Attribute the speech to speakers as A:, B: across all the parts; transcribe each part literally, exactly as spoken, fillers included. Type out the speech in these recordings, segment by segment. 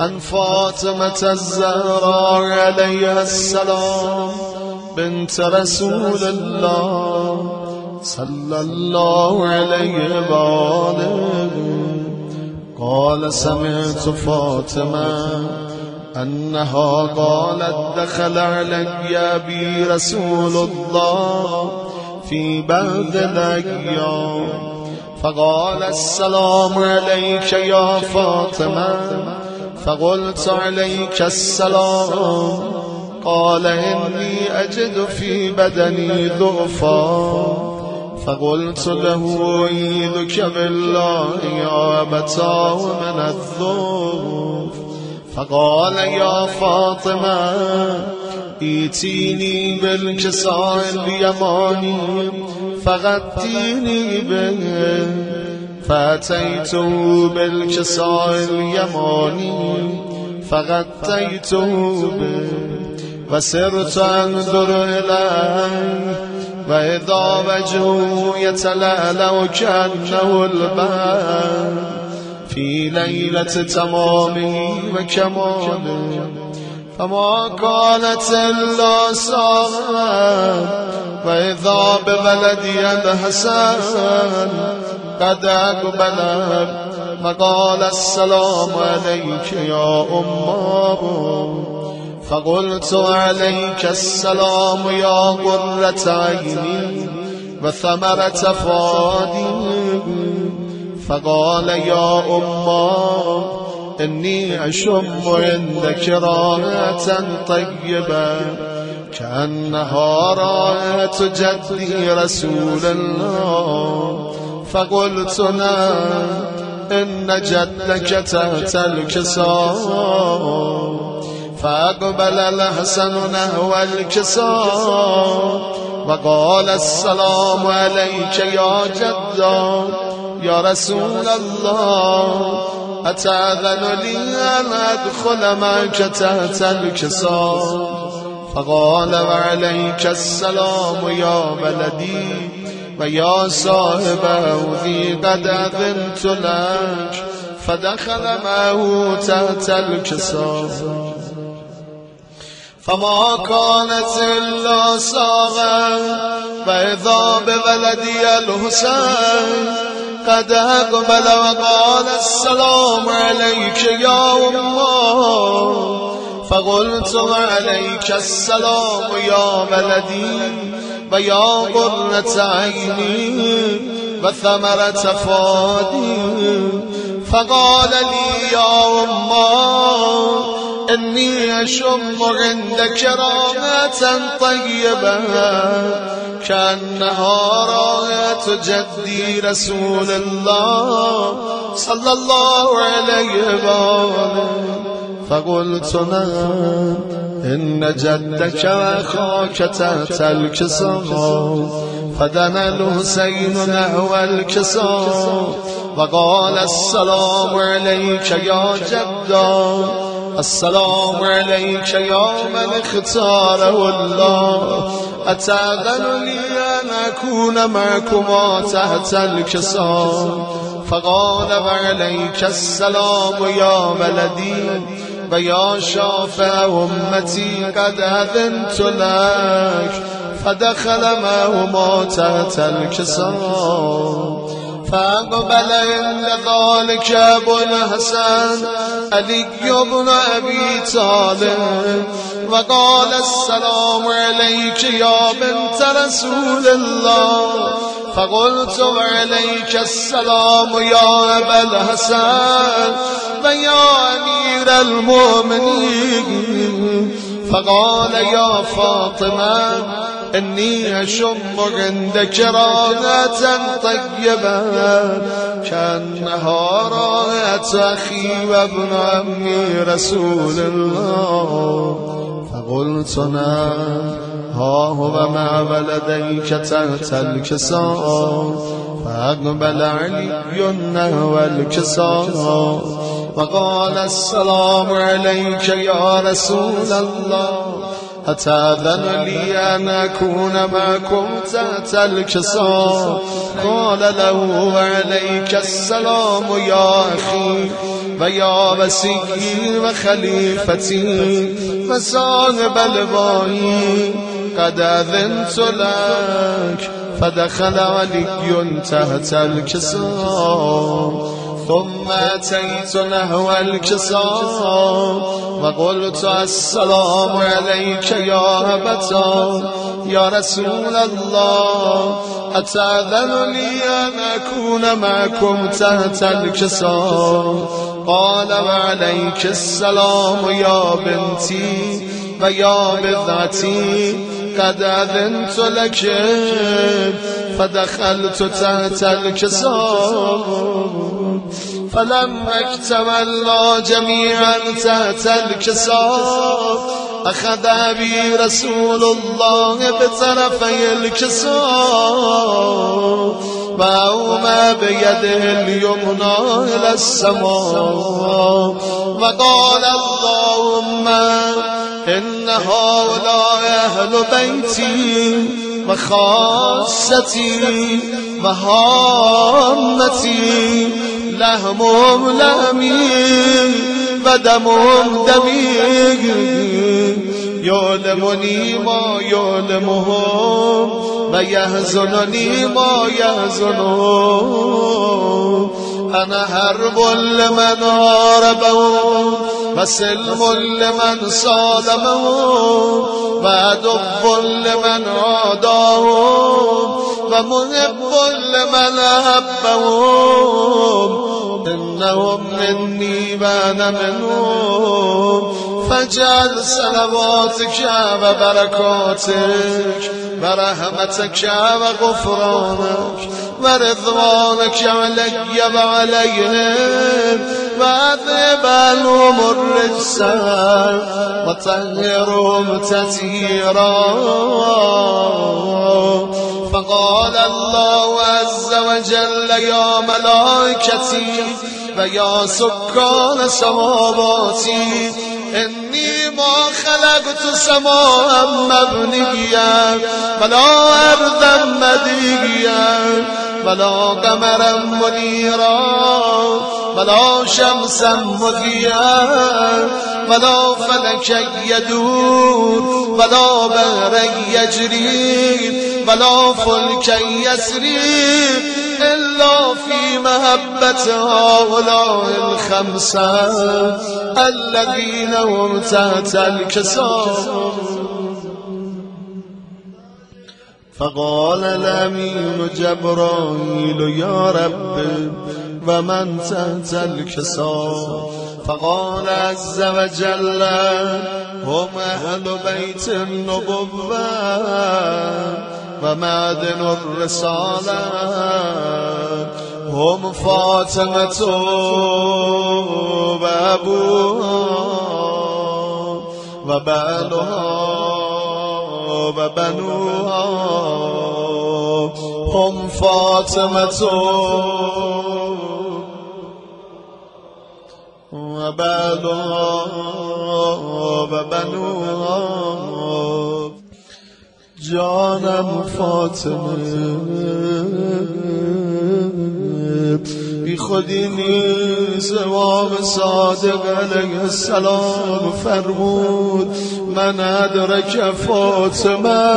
A: عن فاطمة الزهراء عليها السلام بنت رسول الله صلى الله عليه وآله قال سمعت فاطمة أنها قالت دخل علي بي رسول الله في بعض الأيام فقال السلام عليك يا فاطمة فقلت عليك السلام قال إني أجد في بدني ضعفا فقلت له أعيذك بالله يا أبتاه من الضعف فقال يا فاطمة ائتيني بالكساء اليماني فغطيني به فأتيته بالكساء اليماني فغطيته به وسرت أنظر إليه وإذا وجهه يتلألأ كأنه البدر في ليلة تمامه وكماله فما كانت إلا ساعة وإذا بولدي الحسن قد أقبل وقال السلام عليك يا أمه فقلت عليك السلام يا قرة عيني وثمرة فؤادي فقال يا أمه إني أشم عندك رائحة طيبة كأنها رائحة جدي رسول الله فقلت نعم إن جدك تحت الكساء فأقبل الحسن نحو الكساء وقال السلام عليك يا جدا يا رسول الله أتأذن لي أن أدخل معك تحت الكساء فقال وعليك السلام يا بلدي ويا صاحب عودي قد أذنت لك فدخل معه تحت الكساء فما كانت إلا ساعة فإذا بولدي الحسين قد أقبل وقال السلام عليك يا أمه فقلت عليك السلام يا ولدي ويا قرة عيني وثمرة فؤادي فقال لي يا أمه إني أشم عندك رائحة طيبة كأنها رائحة جدي رسول الله صلى الله عليه وآله فقلت نعم إن جدك وأخاك تحت الكساء فدنا الحسين نحو الكساء وقال السلام عليك يا جدا السلام عليك يا من اختاره الله أتأذن لي أن أكون معكما تحت الكساء فقال وعليك السلام يا ولدي ويا شافع أمتي قد أذنت لك فدخل معهما تحت الكساء فأقبل عند ذلك أبو الحسن علي بن أبي طالب وقال السلام عليك يا بنت رسول الله فقلت وعليك السلام يا أبا الحسن ويا أمير المؤمنين فقال يا فاطمة إني أشم عندك رائحة طيبة كأنها رائحة أخي وابن عمي رسول الله فقلت نعم ها هو مع ولديك تحت الكساء فأقبل علي نحو الكساء وقال السلام عليك يا رسول الله أتأذن لي أن أكون معكم تحت الكساء قال له وعليك السلام يا أخي و یا وسیعی و خلیفتی و صاحب الوایی قد اذنت لك فدخل علی تحت الكساء ثم اتيت نحو الكساء وقلت السلام عليك يا ابتا يا رسول الله اتأذن لي ان اكون معكم تحت الكساء قال وعليك السلام يا بنتي ويا بضعتي قد اذنت لك فدخلت تحت الكساء فلما اكتملنا جميعا تحت الكساء اخذ بي رسول الله بطرفي الكساء وأومى بيده اليمنى إلى السماء وقال اللهم إن هؤلاء أهل بيتي وخاصتي وهامتي لحمهم لحمي ودمهم دمي يعلمني ما يعلمهم ويحزنني ما يحزنهم أنا حرب لمن حاربهم وسلم لمن صادمهم وعدو لمن عاداهم ومحب لمن أحبهم إنهم مني وأنا منهم فاجعل صلواتك وبركاتك ورحمتك وغفرانك ورضوانك علي وعليهم وأذهب عنهم الرجس وطهرهم تطهيرا. فقال الله عز وجل يا ملائكتي ويا سكان سماواتي إني ما خلقت سماء مبنيا ولا أرضا مديا ولا قمرا منيرا ولا شمسا مضيا ولا فلكا يدور ولا بحرا يجري ولا فلكا يسري إلا في محبة هؤلاء الخمسة الذين هم تحت الكساء. فقال الأمين جبرائيل يا رب ومن تحت الكساء؟ فقال عز وجل هم أهل بيت النبوة ومعدن الرسالة هم فاطمة وأبوها وبعلها وبنوها هم فاطمة وبعلها وبنوها. جانم فاطمه بی خودی نیست. امام صادق علیه السلام فرمود من ادرک فاطمه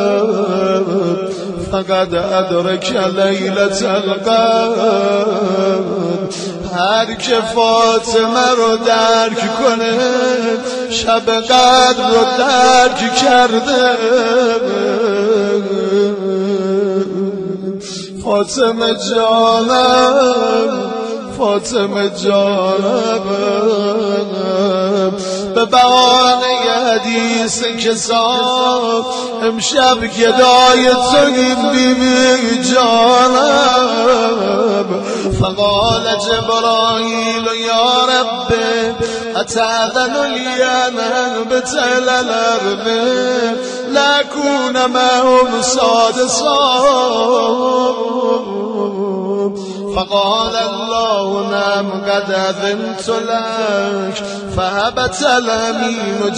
A: فقد ادرک لیلة القدر. هر که فاطمه رو درک کنه شب قدر رو درک کرده. فاطمه جانم فاطمه جانم به بهانه حدیث کسان امشب گدای توییم بیبی جانم. فقال جبرائیل یا رب اتأذن لی ان اهبط الی الارض لأكون معهم سادسا؟ فقال الله نعم قد أذنت لك. فهبت الأمين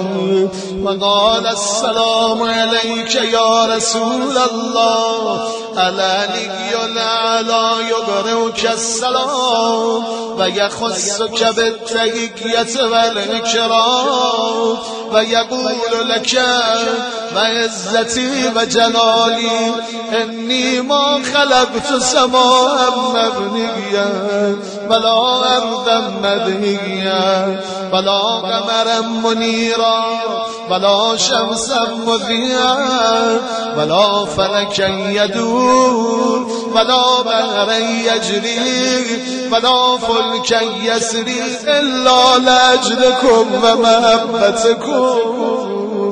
A: جبرائيل وقال السلام عليك يا رسول الله العلی العلا یبرئک السلام و یخصک بالتحیة والاکرام و یقول لک و عزتی و جلالی انی ما خلقت سماء مبنیا ولا ارضا مدنیا ولا قمرا منیرا ولا شمسا مضیئا ولا فلکا یدور ولا بحرا یجری ولا فلکا یسری الا لاجلکم و محبتکم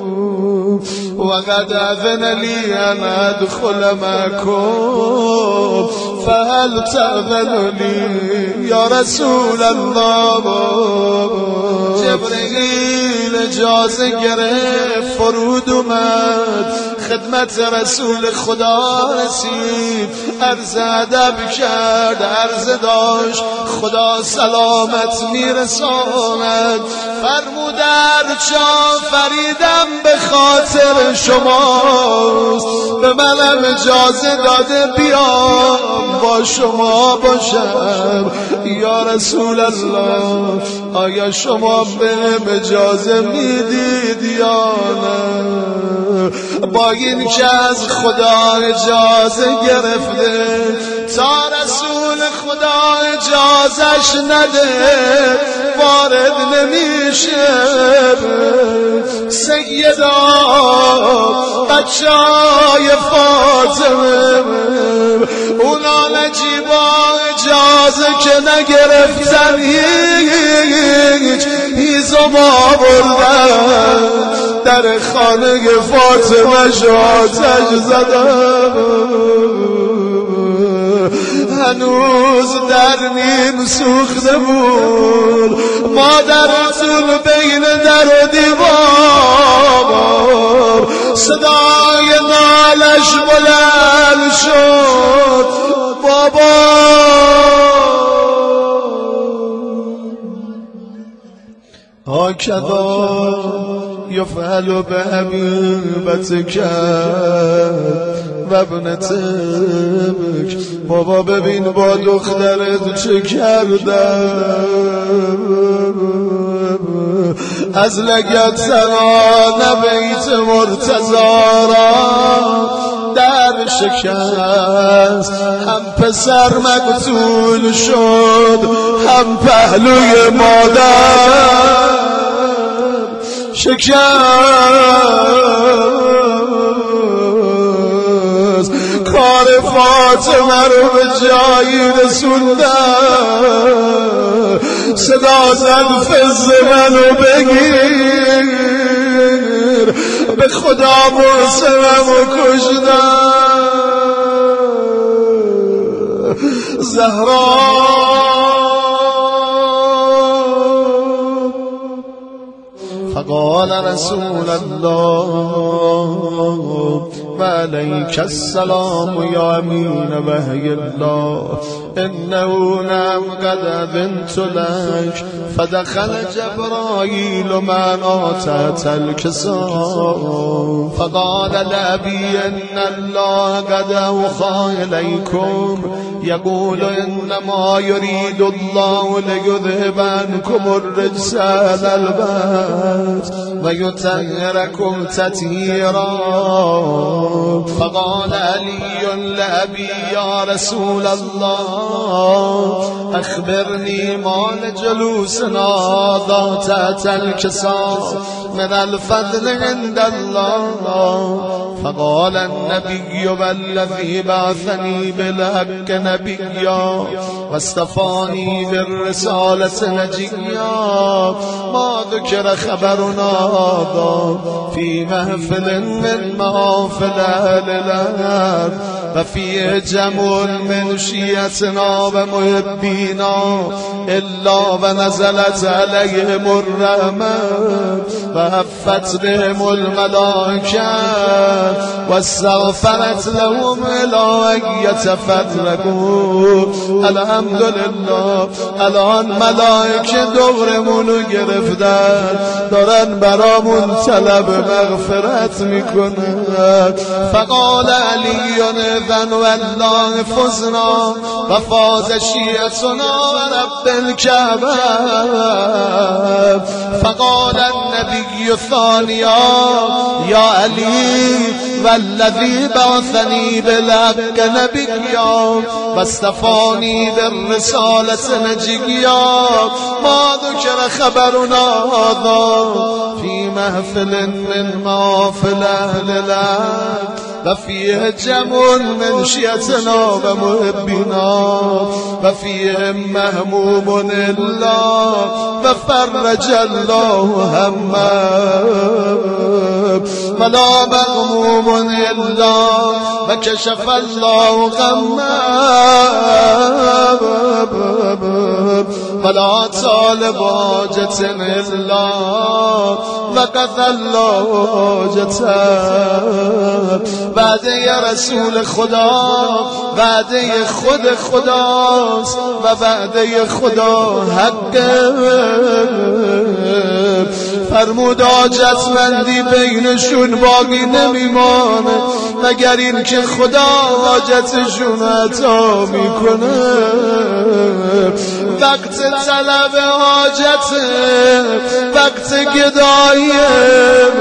A: وقد اذن لي ان ادخل معكم فهل تأذن لي يا رسول الله. جبرئیل اجازه گرفت فرود اومد خدمت رسول خدا رسید عرض ادب کرد عرض داشت خدا سلامت میرساند فرمود ارچا فریدم به خاطر شماست به منم اجازه داده بیام با شما باشم یا رسول الله آیا شما به اجازه میدید یا نه؟ با این که از خدا اجازه گرفته تا رسول خدا اجازش نده وارد نمیشه. سیدا بچه های فاطمه اونا نجیبا اجازه که نگرفتن هیچ هیزم آوردن در خانه فاطمه شاتش زدن هنوز در نیم سوخته بود مادرتون بین در و دیوار صدای نالش بلند شد بابا هاکذا یفعل بحبیبتک و ابنتک. بابا ببین با دخترت چه کردن از لگت سران بیت مرتضی را در شکست هم پسر مقتول شد هم پهلوی مادر شکست کار فاطمه رو به جایی رسوندن صدا زد فز منو بگیر به خدا مرسمم و کشدن زهرا فقال رسول الله وعليك السلام يا أمين وحي الله إنه نعم قد أذنت لك فدخل جبرائيل معنا تحت الكساء فقال لأبي إن الله قد أوحى إليكم يقول إنما يريد الله ليذهب عنكم الرجس أهل البيت ويطهركم تطهيرا. فقال علي لأبي يا رسول الله أخبرني ما لجلوسنا ذات الكساء من الفضل عند الله. فقال النبي والذي بعثني بالحق نبيا واصطفاني بالرسالة نجيا ما ذكر خبرنا في محفل من محافل أهل الأرض وفيه جمع من شيعتنا ومحبينا إلا ونزلت عليهم الرحمة وهفت بهم الملائكة واستغفرت لهم إلى أن يتفرقوا. الحمد لله الان ملائکه دورمونو گرفتن دارن برامون طلب مغفرت میکنن. فقال علی ذن والله فزنا وفاز شيعتنا ورب الكعبة. فقال النبي ثانيا يا علي والذي بعثني بالحق نبيا واصطفاني بالرسالة نجيا ما ذكر خبرنا هذا في محفل من محافل أهل الأرض وفيه جمع من شيعتنا ومحبنا وفيهم مهموم الله وفرج الله همه ولا مغموم إلا وكشف الله غمه ولا طالب حاجة إلا وقضى الله حاجته. بعد یا رسول خدا بعد خود خداست و بعد خدا حق. فرمود حاجتمندی بینشون باقی نمیمانه مگر این که خدا حاجتشون عطا میکنه. وقت طلب حاجت وقت گداییه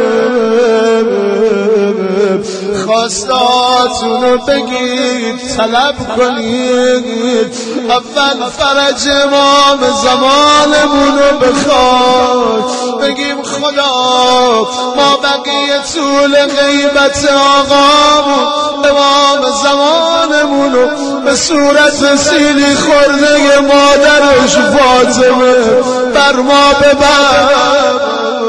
A: خواستاتونو بگید طلب کنید. اول فرج امام زمانمونو بخواد بگیم خدا ما بقیه طول غیبت آقامون امام زمانمونو به صورت سیلی خورده مادرش فاطمه بر ما ببر.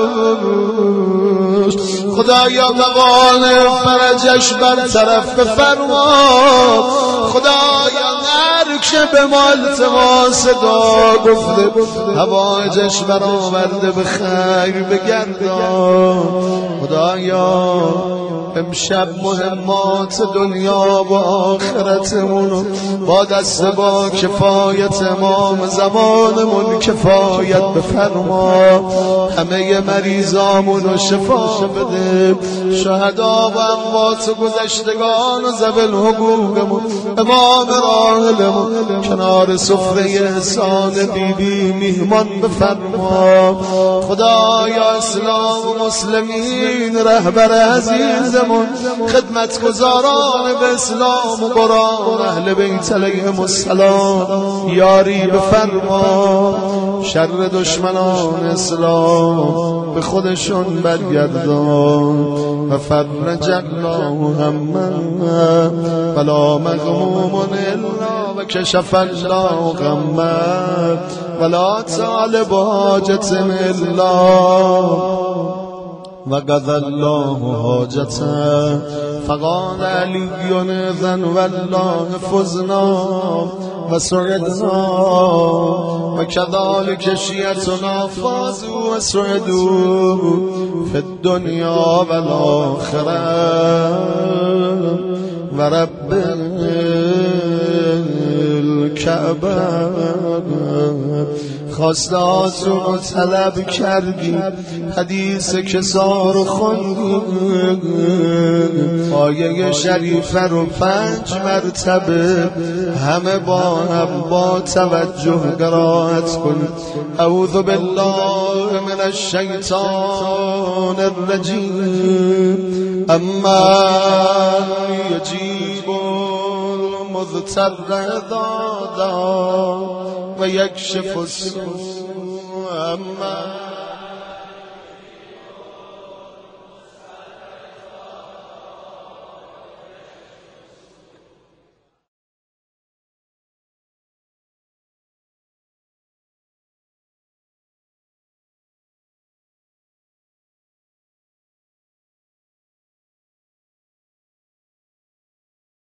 A: خدایا توان فرجش بر طرف بفرما. خدایا هر که به ما التماس دعا گفته حوایجش برآورده به خیر بگردان. خدایا امشب مهمات دنیا و آخرتمونو با دست با کفایت امام زمانمون کفایت بفرما. همه مریضامونو شفا بده. شهدا و اموات گذشتگان و ذوی حقوقمون امام راحلمون کنار سفره احسان بی بی میهمان بفرما. خدایا اسلام و مسلمین رهبر عزیزمون خدمتگزاران به اسلام و قرآن اهل بیت علیهم السلام یاری بفرما. شر دشمنان اسلام به خودشون برگردان و فرج الله همه ولا مغموم الا و کشف الله غمه ولا طالب حاجت الا و قضى الله حاجته. فقال علی ذن والله فزنا و سعدنا و كذلك شیعتنا فازوا و سعدوا في الدنيا والآخرة و رب الكعبه. خواستاتون رو طلب کردی حدیث کسا رو خوندی آیه شریفه رو پنج مرتبه همه با هم با توجه قرائت کنید. اعوذ بالله من الشیطان الرجیم اما یجیب المضطر اذا دعا و یکشف السوء اما